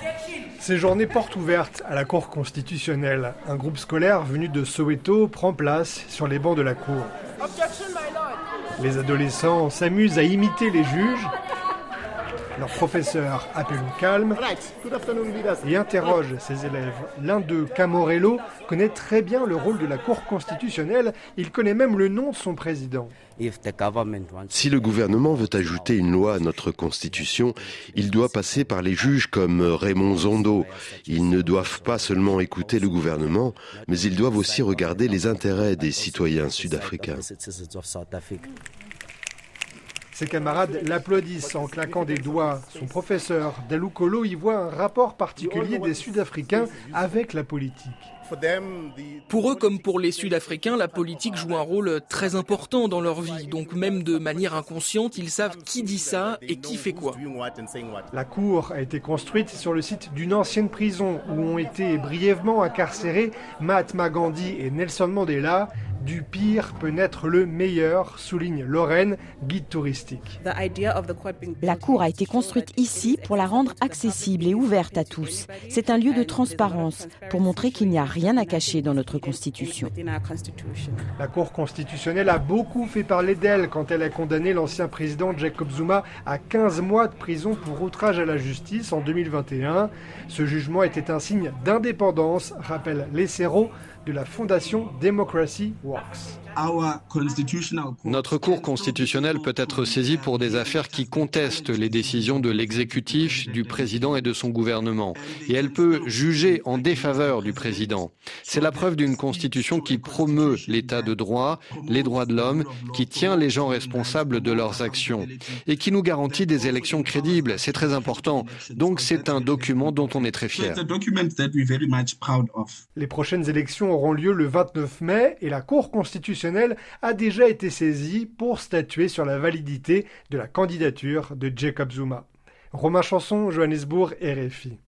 Ces journées portes ouvertes à la Cour constitutionnelle. Un groupe scolaire venu de Soweto prend place sur les bancs de la Cour. Les adolescents s'amusent à imiter les juges. Leur professeur appelle au calme et interroge ses élèves. L'un d'eux, Camorello, connaît très bien le rôle de la Cour constitutionnelle. Il connaît même le nom de son président. Si le gouvernement veut ajouter une loi à notre constitution, il doit passer par les juges comme Raymond Zondo. Ils ne doivent pas seulement écouter le gouvernement, mais ils doivent aussi regarder les intérêts des citoyens sud-africains. Ses camarades l'applaudissent en claquant des doigts. Son professeur, Dalukolo, y voit un rapport particulier des Sud-Africains avec la politique. Pour eux, comme pour les Sud-Africains, la politique joue un rôle très important dans leur vie. Donc même de manière inconsciente, ils savent qui dit ça et qui fait quoi. La cour a été construite sur le site d'une ancienne prison où ont été brièvement incarcérés Mahatma Gandhi et Nelson Mandela. Du pire peut naître le meilleur, souligne Lorraine, guide touristique. La cour a été construite ici pour la rendre accessible et ouverte à tous. C'est un lieu de transparence pour montrer qu'il n'y a rien à cacher dans notre Constitution. La Cour constitutionnelle a beaucoup fait parler d'elle quand elle a condamné l'ancien président Jacob Zuma à 15 mois de prison pour outrage à la justice en 2021. Ce jugement était un signe d'indépendance, rappelle Lesero de la fondation Democracy Works. Notre Cour constitutionnelle peut être saisie pour des affaires qui contestent les décisions de l'exécutif, du président et de son gouvernement. Et elle peut juger en défaveur du président. C'est la preuve d'une constitution qui promeut l'état de droit, les droits de l'homme, qui tient les gens responsables de leurs actions et qui nous garantit des élections crédibles. C'est très important. Donc c'est un document dont on est très fier. Les prochaines élections auront lieu le 29 mai et la Cour constitutionnelle a déjà été saisie pour statuer sur la validité de la candidature de Jacob Zuma. Romain Chanson, Johannesburg, RFI.